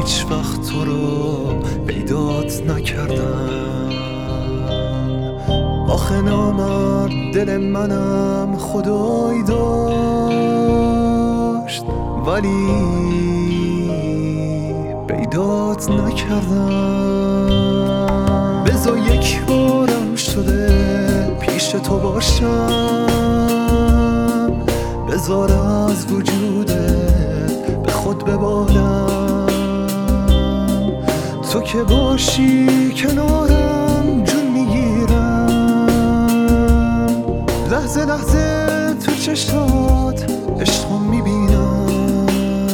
هیچ وقت تو رو پیدات نکردم. آخه نامرد دل منم خدایی داشت، ولی پیدات نکردم. بذار یک بارم شده پیش تو باشم، بذار از وجودت به خود ببالم. تو که باشی کنارم جون میگیرم، لحظه لحظه تو چشات عشقم میبینم.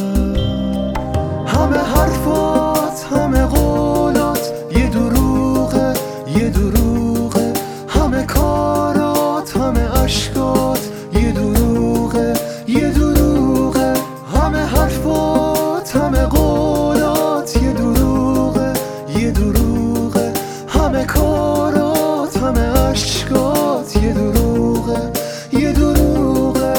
همه حرفات همه قولات یه دروغه یه دروغه، همه کارات همه عشقات یه دروغه یه دروغه، همه حرفات همه قولات یه دروغه یه دروغه، همه کارات همه عشقات یه دروغه یه دروغه.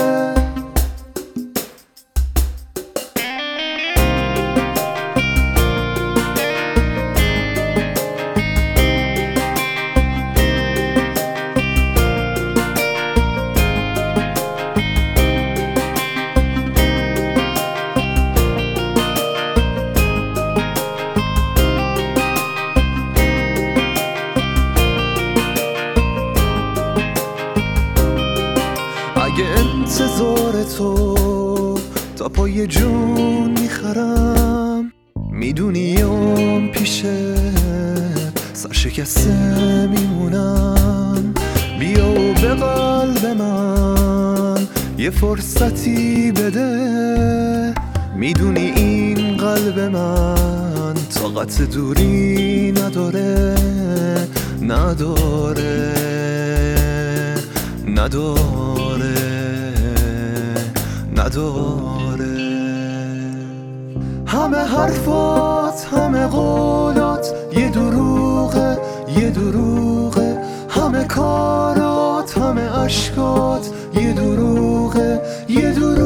اگه انتظار تو تا پای جون میخرم، میدونیم پیشت سرشکسته میمونم. بیا و به قلب من یه فرصتی بده، میدونی این قلب من طاقت دوری نداره نداره نداره نداره. همه حرفات همه قولات یه دروغه یه دروغه، همه کارات همه عشقات یه دروغه یه دروغه.